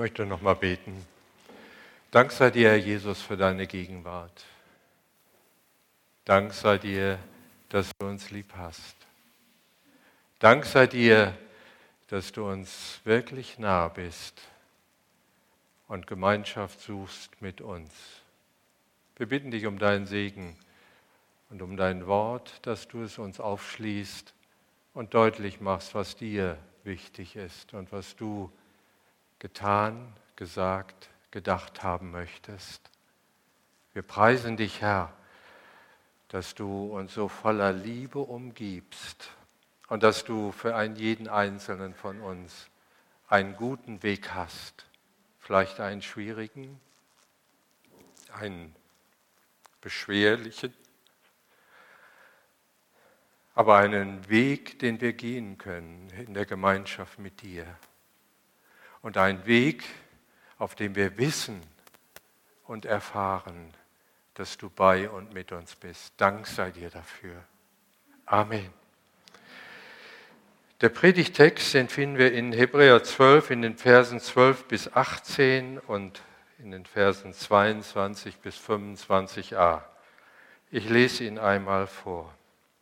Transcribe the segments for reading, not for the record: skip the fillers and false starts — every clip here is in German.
möchte noch mal beten. Dank sei dir, Herr Jesus, für deine Gegenwart. Dank sei dir, dass du uns lieb hast. Dank sei dir, dass du uns wirklich nah bist und Gemeinschaft suchst mit uns. Wir bitten dich um deinen Segen und um dein Wort, dass du es uns aufschließt und deutlich machst, was dir wichtig ist und was du getan, gesagt, gedacht haben möchtest. Wir preisen dich, Herr, dass du uns so voller Liebe umgibst und dass du für einen jeden Einzelnen von uns einen guten Weg hast. Vielleicht einen schwierigen, einen beschwerlichen, aber einen Weg, den wir gehen können in der Gemeinschaft mit dir. Und einen Weg, auf dem wir wissen und erfahren, dass du bei und mit uns bist. Dank sei dir dafür. Amen. Der Predigtext, den finden wir in Hebräer 12, in den Versen 12 bis 18 und in den Versen 22 bis 25a. Ich lese ihn einmal vor.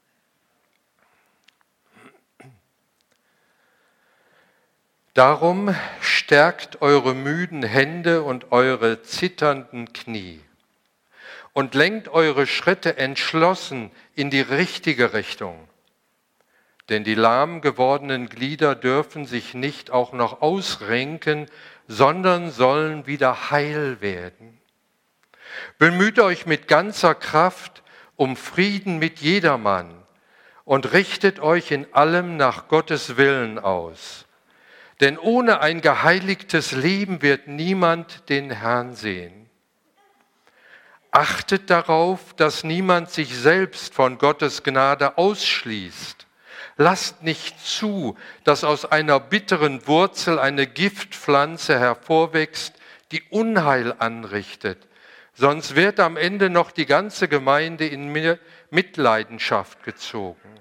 Darum stärkt eure müden Hände und eure zitternden Knie und lenkt eure Schritte entschlossen in die richtige Richtung. Denn die lahm gewordenen Glieder dürfen sich nicht auch noch ausrenken, sondern sollen wieder heil werden. Bemüht euch mit ganzer Kraft um Frieden mit jedermann und richtet euch in allem nach Gottes Willen aus. Denn ohne ein geheiligtes Leben wird niemand den Herrn sehen. Achtet darauf, dass niemand sich selbst von Gottes Gnade ausschließt. Lasst nicht zu, dass aus einer bitteren Wurzel eine Giftpflanze hervorwächst, die Unheil anrichtet. Sonst wird am Ende noch die ganze Gemeinde in Mitleidenschaft gezogen.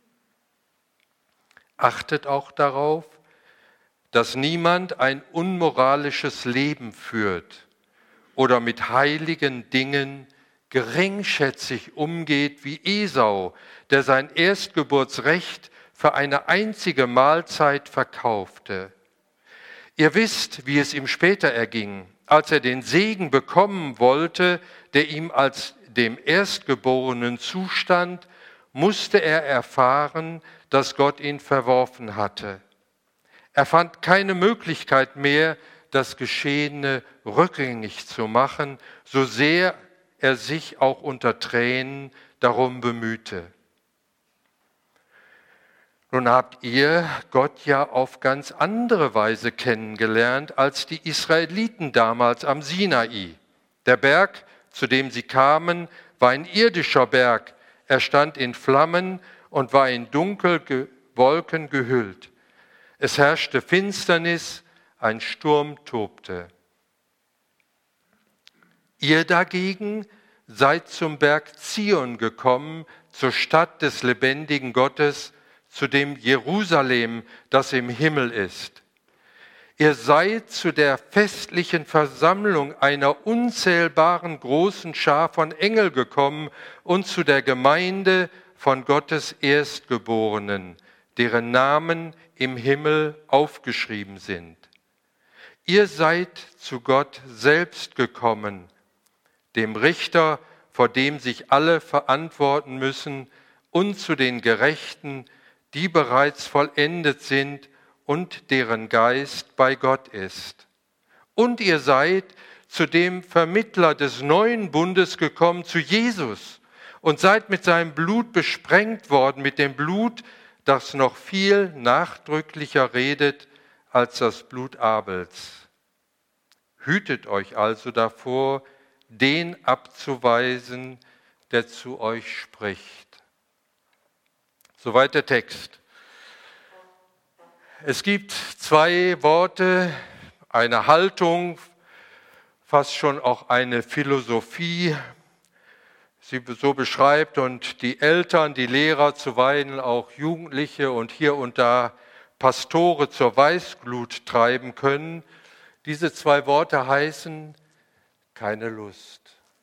Achtet auch darauf, dass niemand ein unmoralisches Leben führt oder mit heiligen Dingen geringschätzig umgeht wie Esau, der sein Erstgeburtsrecht für eine einzige Mahlzeit verkaufte. Ihr wisst, wie es ihm später erging, als er den Segen bekommen wollte, der ihm als dem Erstgeborenen zustand, musste er erfahren, dass Gott ihn verworfen hatte. Er fand keine Möglichkeit mehr, das Geschehene rückgängig zu machen, so sehr er sich auch unter Tränen darum bemühte. Nun habt ihr Gott ja auf ganz andere Weise kennengelernt als die Israeliten damals am Sinai. Der Berg, zu dem sie kamen, war ein irdischer Berg. Er stand in Flammen und war in dunkle Wolken gehüllt. Es herrschte Finsternis, ein Sturm tobte. Ihr dagegen seid zum Berg Zion gekommen, zur Stadt des lebendigen Gottes, zu dem Jerusalem, das im Himmel ist. Ihr seid zu der festlichen Versammlung einer unzählbaren großen Schar von Engeln gekommen und zu der Gemeinde von Gottes Erstgeborenen, deren Namen im Himmel aufgeschrieben sind. Ihr seid zu Gott selbst gekommen, dem Richter, vor dem sich alle verantworten müssen, und zu den Gerechten, die bereits vollendet sind und deren Geist bei Gott ist. Und ihr seid zu dem Vermittler des neuen Bundes gekommen, zu Jesus, und seid mit seinem Blut besprengt worden, mit dem Blut, das noch viel nachdrücklicher redet als das Blut Abels. Hütet euch also davor, den abzuweisen, der zu euch spricht. Soweit der Text. Es gibt zwei Worte, eine Haltung, fast schon auch eine Philosophie, sie so beschreibt und die Eltern, die Lehrer, zuweilen auch Jugendliche und hier und da Pastore zur Weißglut treiben können, Diese zwei Worte heißen keine Lust.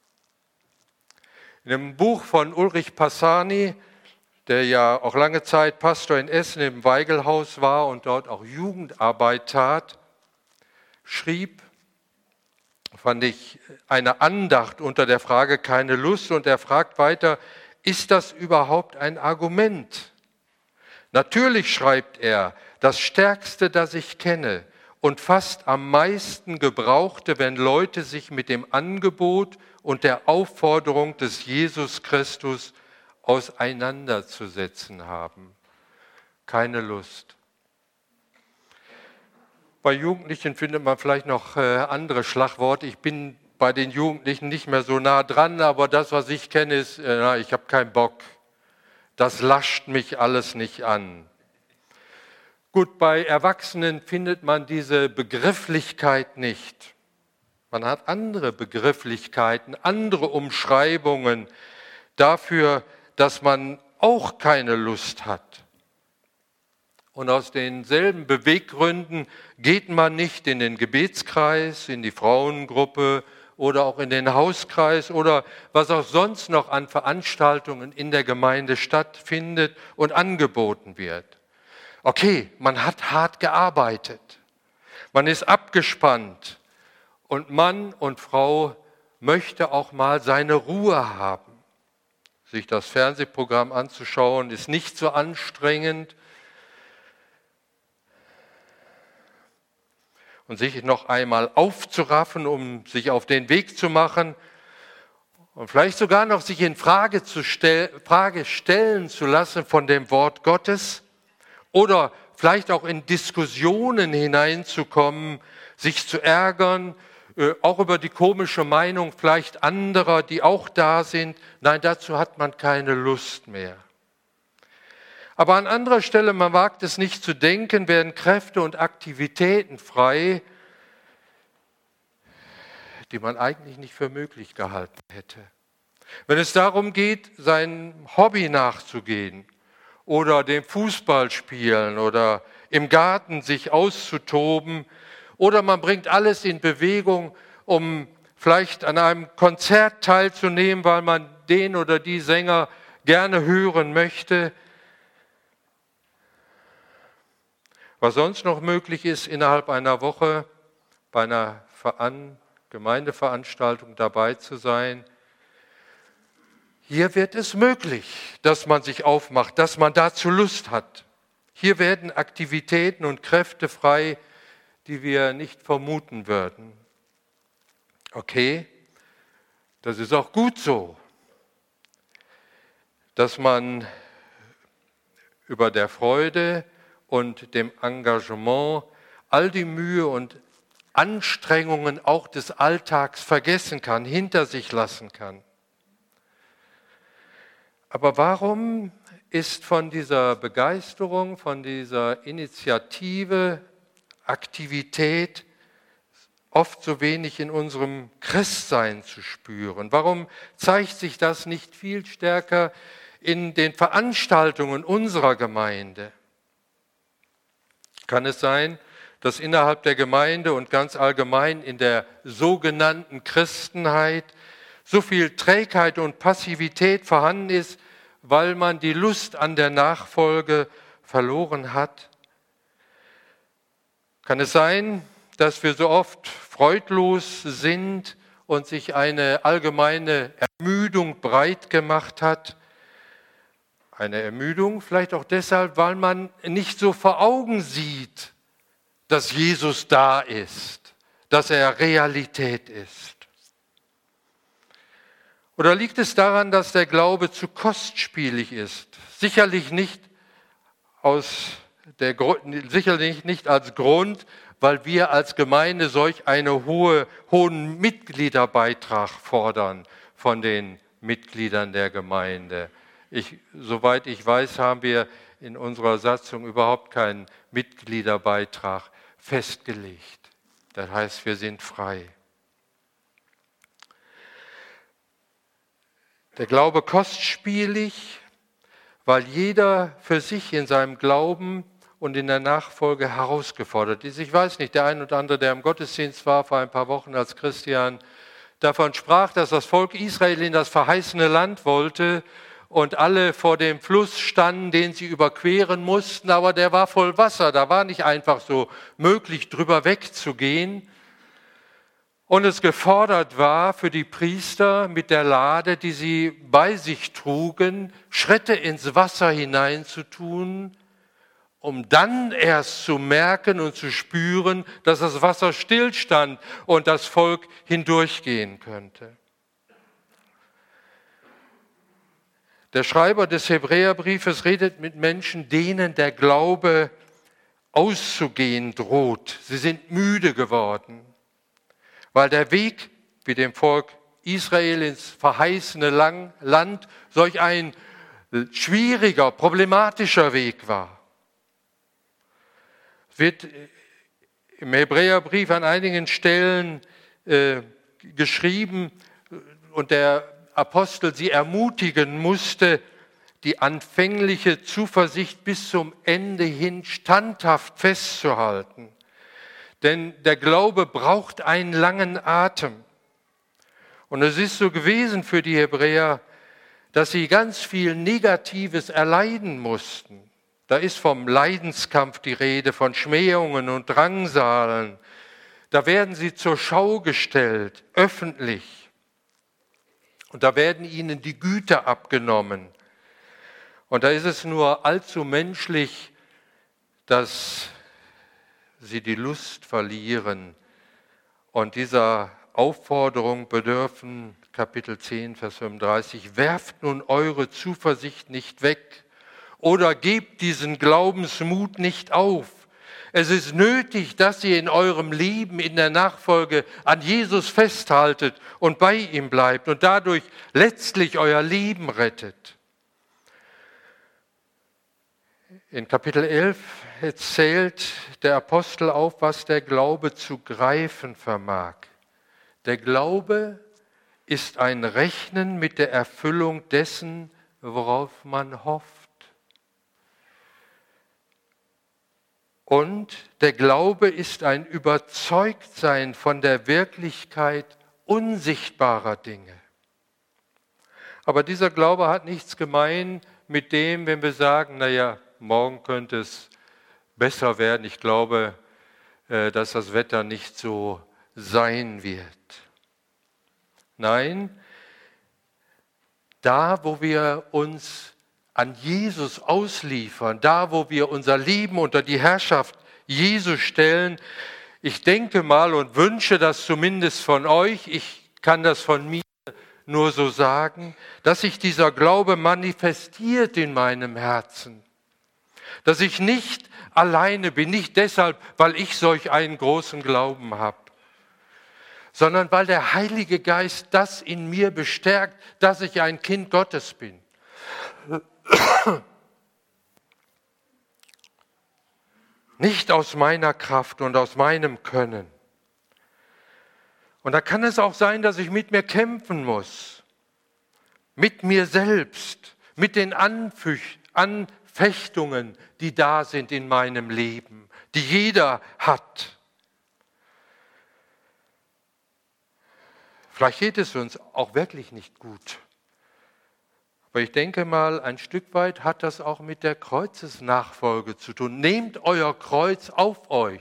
In einem Buch von Ulrich Passani, der ja auch lange Zeit Pastor in Essen im Weigelhaus war und dort auch Jugendarbeit tat, schrieb, fand ich, eine Andacht unter der Frage keine Lust, und er fragt weiter, ist das überhaupt ein Argument? Natürlich, schreibt er, das Stärkste, das ich kenne und fast am meisten gebrauchte, wenn Leute sich mit dem Angebot und der Aufforderung des Jesus Christus auseinanderzusetzen haben. Keine Lust. Bei Jugendlichen findet man vielleicht noch andere Schlagworte. Ich bin bei den Jugendlichen nicht mehr so nah dran, aber das, was ich kenne, ist, ich habe keinen Bock. Das lascht mich alles nicht an. Gut, bei Erwachsenen findet man diese Begrifflichkeit nicht. Man hat andere Begrifflichkeiten, andere Umschreibungen dafür, dass man auch keine Lust hat. Und aus denselben Beweggründen geht man nicht in den Gebetskreis, in die Frauengruppe oder auch in den Hauskreis oder was auch sonst noch an Veranstaltungen in der Gemeinde stattfindet und angeboten wird. Okay, man hat hart gearbeitet, man ist abgespannt und Mann und Frau möchte auch mal seine Ruhe haben. Sich das Fernsehprogramm anzuschauen, ist nicht so anstrengend. Und sich noch einmal aufzuraffen, um sich auf den Weg zu machen und vielleicht sogar noch sich in Frage stellen zu lassen von dem Wort Gottes oder vielleicht auch in Diskussionen hineinzukommen, sich zu ärgern, auch über die komische Meinung vielleicht anderer, die auch da sind. Nein, dazu hat man keine Lust mehr. Aber an anderer Stelle, man wagt es nicht zu denken, werden Kräfte und Aktivitäten frei, die man eigentlich nicht für möglich gehalten hätte. Wenn es darum geht, seinem Hobby nachzugehen oder dem Fußball spielen oder im Garten sich auszutoben oder man bringt alles in Bewegung, um vielleicht an einem Konzert teilzunehmen, weil man den oder die Sänger gerne hören möchte. Was sonst noch möglich ist, innerhalb einer Woche bei einer Gemeindeveranstaltung dabei zu sein, hier wird es möglich, dass man sich aufmacht, dass man dazu Lust hat. Hier werden Aktivitäten und Kräfte frei, die wir nicht vermuten würden. Okay, das ist auch gut so, dass man über der Freude und dem Engagement all die Mühe und Anstrengungen auch des Alltags vergessen kann, hinter sich lassen kann. Aber warum ist von dieser Begeisterung, von dieser Initiative, Aktivität oft so wenig in unserem Christsein zu spüren? Warum zeigt sich das nicht viel stärker in den Veranstaltungen unserer Gemeinde? Kann es sein, dass innerhalb der Gemeinde und ganz allgemein in der sogenannten Christenheit so viel Trägheit und Passivität vorhanden ist, weil man die Lust an der Nachfolge verloren hat? Kann es sein, dass wir so oft freudlos sind und sich eine allgemeine Ermüdung breit gemacht hat? Eine Ermüdung vielleicht auch deshalb, weil man nicht so vor Augen sieht, dass Jesus da ist, dass er Realität ist. Oder liegt es daran, dass der Glaube zu kostspielig ist? Sicherlich nicht als Grund, weil wir als Gemeinde solch einen hohen Mitgliederbeitrag fordern von den Mitgliedern der Gemeinde. Soweit ich weiß, haben wir in unserer Satzung überhaupt keinen Mitgliederbeitrag festgelegt. Das heißt, wir sind frei. Der Glaube kostspielig, weil jeder für sich in seinem Glauben und in der Nachfolge herausgefordert ist. Ich weiß nicht, der ein oder andere, der im Gottesdienst war vor ein paar Wochen, als Christian davon sprach, dass das Volk Israel in das verheißene Land wollte und alle vor dem Fluss standen, den sie überqueren mussten, aber der war voll Wasser, da war nicht einfach so möglich, drüber wegzugehen. Und es gefordert war für die Priester mit der Lade, die sie bei sich trugen, Schritte ins Wasser hineinzutun, um dann erst zu merken und zu spüren, dass das Wasser stillstand und das Volk hindurchgehen könnte. Der Schreiber des Hebräerbriefes redet mit Menschen, denen der Glaube auszugehen droht. Sie sind müde geworden, weil der Weg, wie dem Volk Israel ins verheißene Land, solch ein schwieriger, problematischer Weg war. Es wird im Hebräerbrief an einigen Stellen geschrieben und der Apostel sie ermutigen musste, die anfängliche Zuversicht bis zum Ende hin standhaft festzuhalten. Denn der Glaube braucht einen langen Atem. Und es ist so gewesen für die Hebräer, dass sie ganz viel Negatives erleiden mussten. Da ist vom Leidenskampf die Rede, von Schmähungen und Drangsalen. Da werden sie zur Schau gestellt, öffentlich. Und da werden ihnen die Güter abgenommen. Und da ist es nur allzu menschlich, dass sie die Lust verlieren. Und dieser Aufforderung bedürfen Kapitel 10, Vers 35, werft nun eure Zuversicht nicht weg oder gebt diesen Glaubensmut nicht auf. Es ist nötig, dass ihr in eurem Leben, in der Nachfolge an Jesus festhaltet und bei ihm bleibt und dadurch letztlich euer Leben rettet. In Kapitel 11 zählt der Apostel auf, was der Glaube zu greifen vermag. Der Glaube ist ein Rechnen mit der Erfüllung dessen, worauf man hofft. Und der Glaube ist ein Überzeugtsein von der Wirklichkeit unsichtbarer Dinge. Aber dieser Glaube hat nichts gemein mit dem, wenn wir sagen, naja, morgen könnte es besser werden. Ich glaube, dass das Wetter nicht so sein wird. Nein, da, wo wir uns an Jesus ausliefern, da, wo wir unser Leben unter die Herrschaft Jesu stellen, ich denke mal und wünsche das zumindest von euch, ich kann das von mir nur so sagen, dass sich dieser Glaube manifestiert in meinem Herzen. Dass ich nicht alleine bin, nicht deshalb, weil ich solch einen großen Glauben habe, sondern weil der Heilige Geist das in mir bestärkt, dass ich ein Kind Gottes bin. Nicht aus meiner Kraft und aus meinem Können. Und da kann es auch sein, dass ich mit mir kämpfen muss. Mit mir selbst, mit den Anfechtungen, die da sind in meinem Leben, die jeder hat. Vielleicht geht es uns auch wirklich nicht gut. Aber ich denke mal, ein Stück weit hat das auch mit der Kreuzesnachfolge zu tun. Nehmt euer Kreuz auf euch.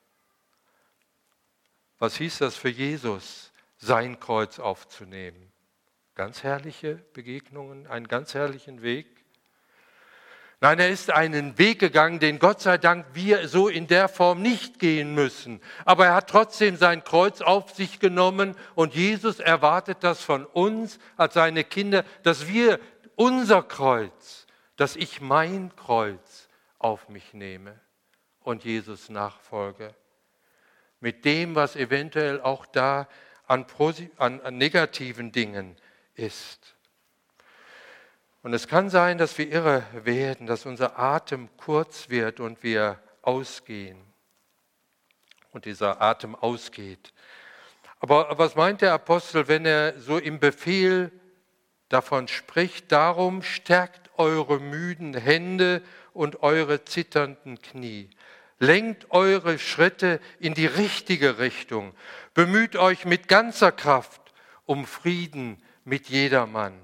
Was hieß das für Jesus, sein Kreuz aufzunehmen? Ganz herrliche Begegnungen, einen ganz herrlichen Weg. Nein, er ist einen Weg gegangen, den Gott sei Dank wir so in der Form nicht gehen müssen. Aber er hat trotzdem sein Kreuz auf sich genommen und Jesus erwartet das von uns als seine Kinder, dass wir unser Kreuz, dass ich mein Kreuz auf mich nehme und Jesus nachfolge. Mit dem, was eventuell auch da an negativen Dingen ist. Und es kann sein, dass wir irre werden, dass unser Atem kurz wird und wir ausgehen. Und dieser Atem ausgeht. Aber was meint der Apostel, wenn er so im Befehl davon spricht? Darum stärkt eure müden Hände und eure zitternden Knie. Lenkt eure Schritte in die richtige Richtung. Bemüht euch mit ganzer Kraft um Frieden mit jedermann.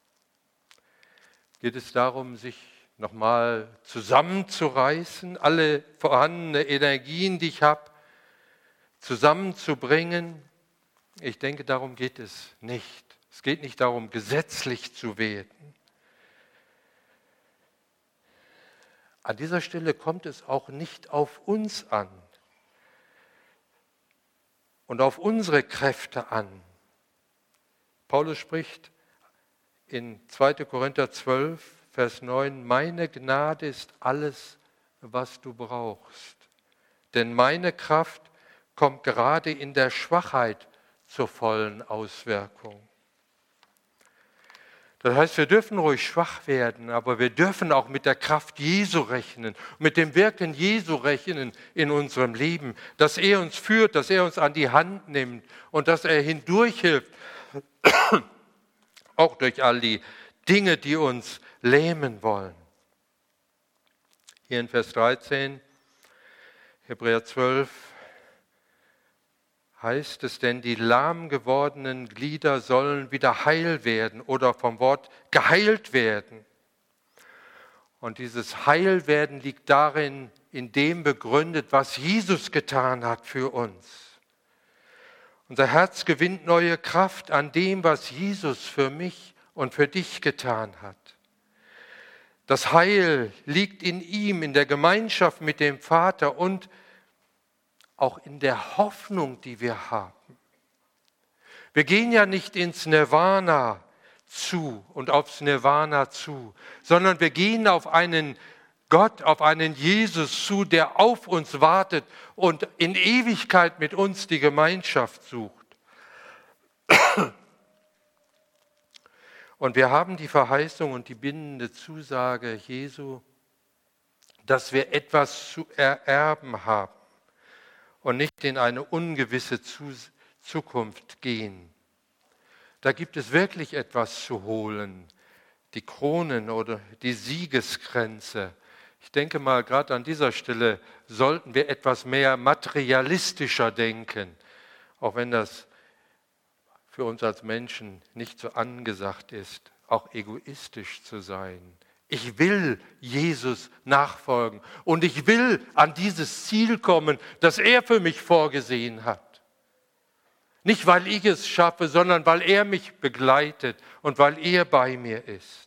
Geht es darum, sich nochmal zusammenzureißen, alle vorhandenen Energien, die ich habe, zusammenzubringen? Ich denke, darum geht es nicht. Es geht nicht darum, gesetzlich zu werden. An dieser Stelle kommt es auch nicht auf uns an und auf unsere Kräfte an. Paulus spricht in 2. Korinther 12, Vers 9, meine Gnade ist alles, was du brauchst. Denn meine Kraft kommt gerade in der Schwachheit zur vollen Auswirkung. Das heißt, wir dürfen ruhig schwach werden, aber wir dürfen auch mit der Kraft Jesu rechnen, mit dem Wirken Jesu rechnen in unserem Leben, dass er uns führt, dass er uns an die Hand nimmt und dass er hindurchhilft, auch durch all die Dinge, die uns lähmen wollen. Hier in Vers 13, Hebräer 12, heißt es, denn die lahm gewordenen Glieder sollen wieder heil werden oder vom Wort geheilt werden. Und dieses Heilwerden liegt darin, in dem begründet, was Jesus getan hat für uns. Unser Herz gewinnt neue Kraft an dem, was Jesus für mich und für dich getan hat. Das Heil liegt in ihm, in der Gemeinschaft mit dem Vater und auch in der Hoffnung, die wir haben. Wir gehen ja nicht ins Nirvana zu und aufs Nirvana zu, sondern wir gehen auf einen Gott, auf einen Jesus zu, der auf uns wartet und in Ewigkeit mit uns die Gemeinschaft sucht. Und wir haben die Verheißung und die bindende Zusage Jesu, dass wir etwas zu ererben haben und nicht in eine ungewisse Zukunft gehen. Da gibt es wirklich etwas zu holen, die Kronen oder die Siegeskränze. Ich denke mal, gerade an dieser Stelle sollten wir etwas mehr materialistischer denken, auch wenn das für uns als Menschen nicht so angesagt ist, auch egoistisch zu sein. Ich will Jesus nachfolgen und ich will an dieses Ziel kommen, das er für mich vorgesehen hat. Nicht, weil ich es schaffe, sondern weil er mich begleitet und weil er bei mir ist.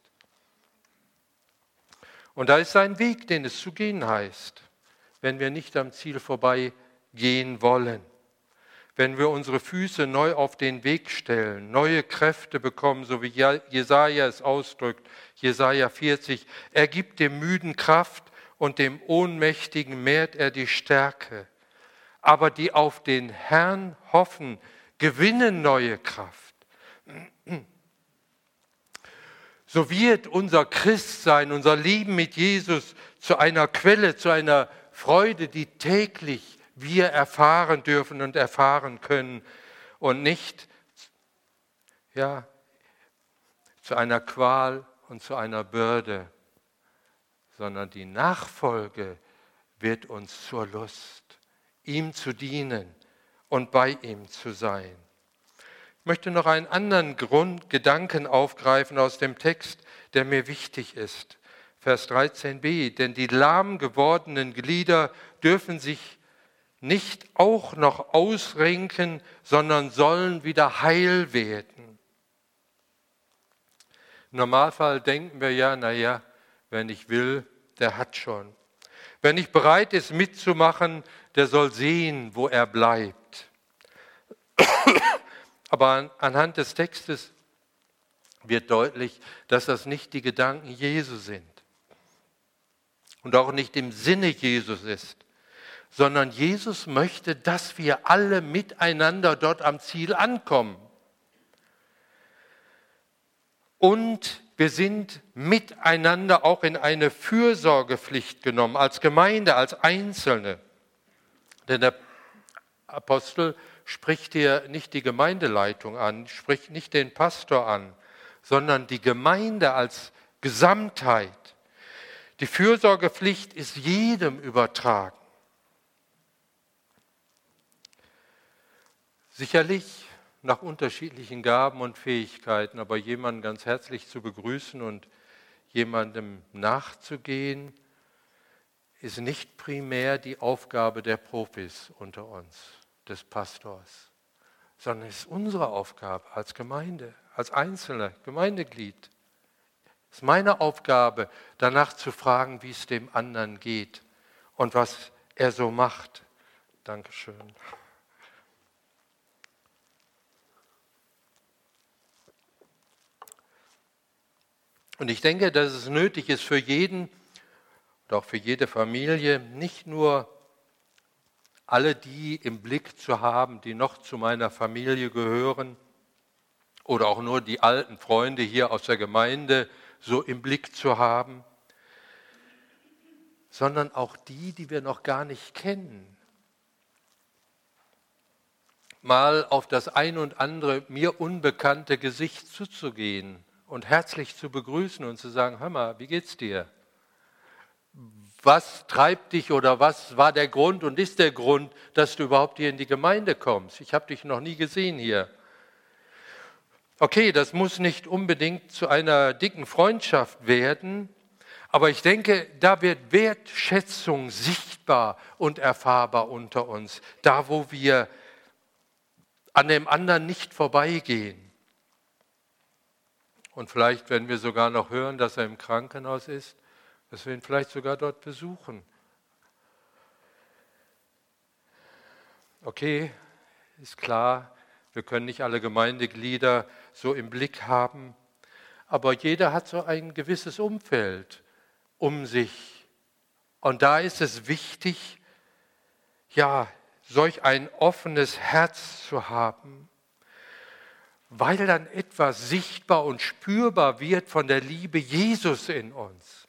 Und da ist ein Weg, den es zu gehen heißt, wenn wir nicht am Ziel vorbei gehen wollen. Wenn wir unsere Füße neu auf den Weg stellen, neue Kräfte bekommen, so wie Jesaja es ausdrückt, Jesaja 40, er gibt dem Müden Kraft und dem Ohnmächtigen mehrt er die Stärke. Aber die auf den Herrn hoffen, gewinnen neue Kraft. So wird unser Christsein, unser Leben mit Jesus zu einer Quelle, zu einer Freude, die täglich wir erfahren dürfen und erfahren können und nicht zu einer Qual und zu einer Bürde, sondern die Nachfolge wird uns zur Lust, ihm zu dienen und bei ihm zu sein. Ich möchte noch einen anderen Grundgedanken aufgreifen aus dem Text, der mir wichtig ist. Vers 13b, denn die lahm gewordenen Glieder dürfen sich nicht auch noch ausrenken, sondern sollen wieder heil werden. Im Normalfall denken wir ja, wer nicht will, der hat schon. Wer nicht bereit ist mitzumachen, der soll sehen, wo er bleibt. Aber anhand des Textes wird deutlich, dass das nicht die Gedanken Jesu sind und auch nicht im Sinne Jesus ist, sondern Jesus möchte, dass wir alle miteinander dort am Ziel ankommen. Und wir sind miteinander auch in eine Fürsorgepflicht genommen, als Gemeinde, als Einzelne. Denn der Apostel spricht hier nicht die Gemeindeleitung an, spricht nicht den Pastor an, sondern die Gemeinde als Gesamtheit. Die Fürsorgepflicht ist jedem übertragen. Sicherlich nach unterschiedlichen Gaben und Fähigkeiten, aber jemanden ganz herzlich zu begrüßen und jemandem nachzugehen, ist nicht primär die Aufgabe der Profis unter uns, des Pastors, sondern es ist unsere Aufgabe als Gemeinde, als einzelner Gemeindeglied. Es ist meine Aufgabe, danach zu fragen, wie es dem anderen geht und was er so macht. Dankeschön. Und ich denke, dass es nötig ist für jeden und auch für jede Familie, nicht nur alle die im Blick zu haben, die noch zu meiner Familie gehören, oder auch nur die alten Freunde hier aus der Gemeinde so im Blick zu haben, sondern auch die, die wir noch gar nicht kennen. Mal auf das ein und andere mir unbekannte Gesicht zuzugehen und herzlich zu begrüßen und zu sagen, hör mal, wie geht's dir? Was treibt dich oder was war der Grund und ist der Grund, dass du überhaupt hier in die Gemeinde kommst? Ich habe dich noch nie gesehen hier. Okay, das muss nicht unbedingt zu einer dicken Freundschaft werden, aber ich denke, da wird Wertschätzung sichtbar und erfahrbar unter uns, da wo wir an dem anderen nicht vorbeigehen. Und vielleicht, wenn wir sogar noch hören, dass er im Krankenhaus ist, dass wir ihn vielleicht sogar dort besuchen. Okay, ist klar, wir können nicht alle Gemeindeglieder so im Blick haben, aber jeder hat so ein gewisses Umfeld um sich. Und da ist es wichtig, ja, solch ein offenes Herz zu haben, weil dann etwas sichtbar und spürbar wird von der Liebe Jesus in uns.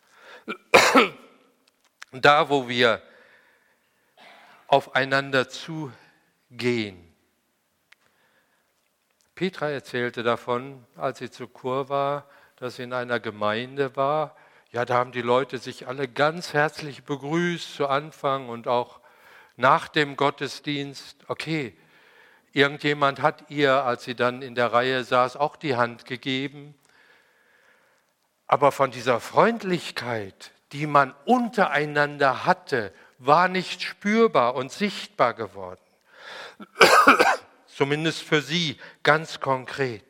Da, wo wir aufeinander zugehen. Petra erzählte davon, als sie zu Chur war, dass sie in einer Gemeinde war. Ja, da haben die Leute sich alle ganz herzlich begrüßt zu Anfang und auch nach dem Gottesdienst. Okay, irgendjemand hat ihr, als sie dann in der Reihe saß, auch die Hand gegeben. Aber von dieser Freundlichkeit, die man untereinander hatte, war nicht spürbar und sichtbar geworden. Zumindest für sie ganz konkret.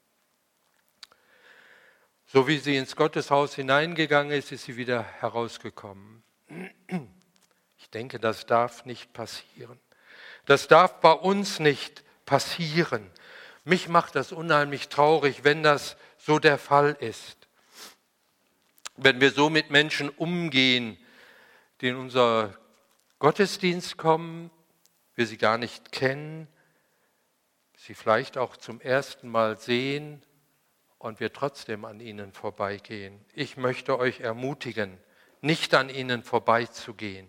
So wie sie ins Gotteshaus hineingegangen ist, ist sie wieder herausgekommen. Ich denke, das darf nicht passieren. Das darf bei uns nicht passieren. Mich macht das unheimlich traurig, wenn das so der Fall ist. Wenn wir so mit Menschen umgehen, die in unser Gottesdienst kommen, wir sie gar nicht kennen, sie vielleicht auch zum ersten Mal sehen und wir trotzdem an ihnen vorbeigehen. Ich möchte euch ermutigen, nicht an ihnen vorbeizugehen.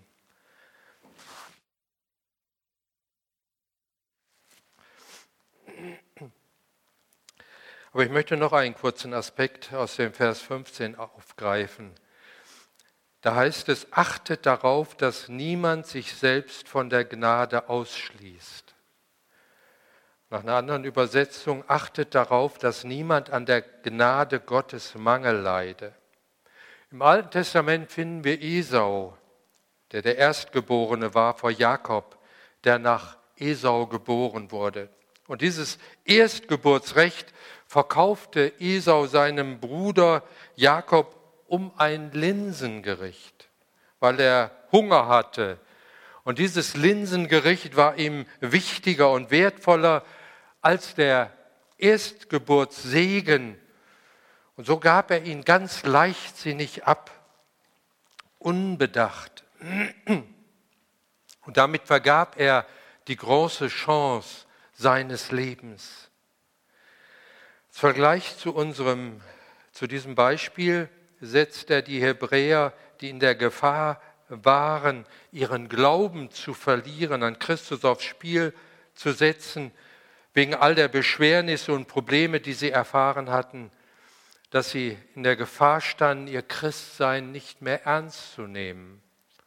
Aber ich möchte noch einen kurzen Aspekt aus dem Vers 15 aufgreifen. Da heißt es, achtet darauf, dass niemand sich selbst von der Gnade ausschließt. Nach einer anderen Übersetzung, achtet darauf, dass niemand an der Gnade Gottes Mangel leide. Im Alten Testament finden wir Esau, der Erstgeborene war vor Jakob, der nach Esau geboren wurde. Und dieses Erstgeburtsrecht verkaufte Esau seinem Bruder Jakob um ein Linsengericht, weil er Hunger hatte. Und dieses Linsengericht war ihm wichtiger und wertvoller als der Erstgeburtssegen. Und so gab er ihn ganz leichtsinnig ab, unbedacht. Und damit vergab er die große Chance seines Lebens. Als Vergleich zu diesem Beispiel setzt er die Hebräer, die in der Gefahr waren, ihren Glauben zu verlieren, an Christus aufs Spiel zu setzen, wegen all der Beschwernisse und Probleme, die sie erfahren hatten. dass sie in der Gefahr standen, ihr Christsein nicht mehr ernst zu nehmen.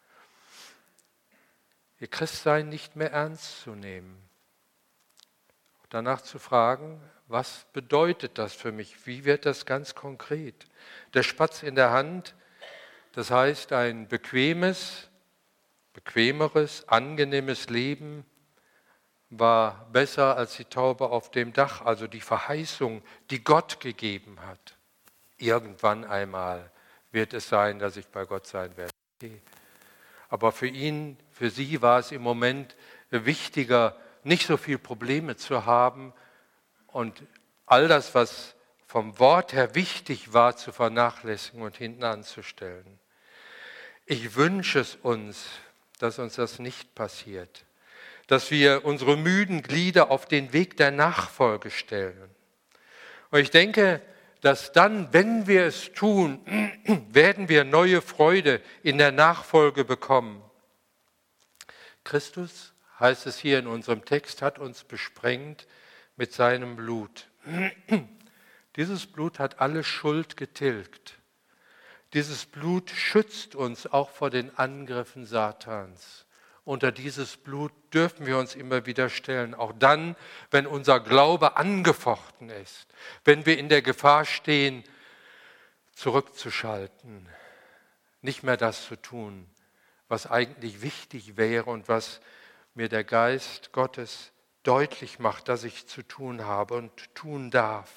Ihr Christsein nicht mehr ernst zu nehmen. Danach zu fragen, was bedeutet das für mich? Wie wird das ganz konkret? Der Spatz in der Hand, das heißt ein bequemeres, angenehmes Leben war besser als die Taube auf dem Dach, also die Verheißung, die Gott gegeben hat. Irgendwann einmal wird es sein, dass ich bei Gott sein werde. Okay. Aber für sie war es im Moment wichtiger, nicht so viele Probleme zu haben und all das, was vom Wort her wichtig war, zu vernachlässigen und hinten anzustellen. Ich wünsche es uns, dass uns das nicht passiert, dass wir unsere müden Glieder auf den Weg der Nachfolge stellen. Und ich denke, dass dann, wenn wir es tun, werden wir neue Freude in der Nachfolge bekommen. Christus, heißt es hier in unserem Text, hat uns besprengt mit seinem Blut. Dieses Blut hat alle Schuld getilgt. Dieses Blut schützt uns auch vor den Angriffen Satans. Unter dieses Blut dürfen wir uns immer wieder stellen, auch dann, wenn unser Glaube angefochten ist, wenn wir in der Gefahr stehen, zurückzuschalten, nicht mehr das zu tun, was eigentlich wichtig wäre und was mir der Geist Gottes deutlich macht, dass ich zu tun habe und tun darf.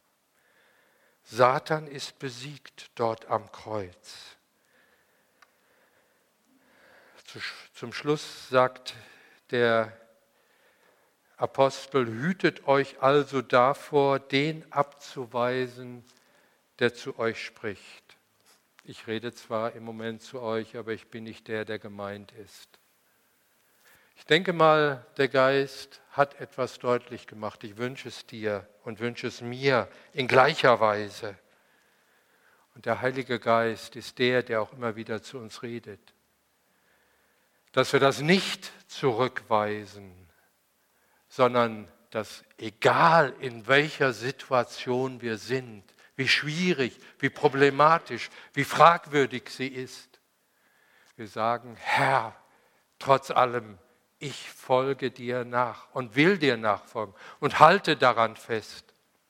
Satan ist besiegt dort am Kreuz. Zum Schluss sagt der Apostel, hütet euch also davor, den abzuweisen, der zu euch spricht. Ich rede zwar im Moment zu euch, aber ich bin nicht der, der gemeint ist. Ich denke mal, der Geist hat etwas deutlich gemacht. Ich wünsche es dir und wünsche es mir in gleicher Weise. Und der Heilige Geist ist der auch immer wieder zu uns redet. Dass wir das nicht zurückweisen, sondern dass egal in welcher Situation wir sind, wie schwierig, wie problematisch, wie fragwürdig sie ist, wir sagen, Herr, trotz allem, ich folge dir nach und will dir nachfolgen und halte daran fest.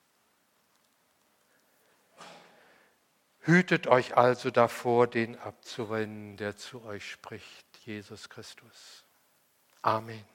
Hütet euch also davor, den abzuwenden, der zu euch spricht, Jesus Christus. Amen.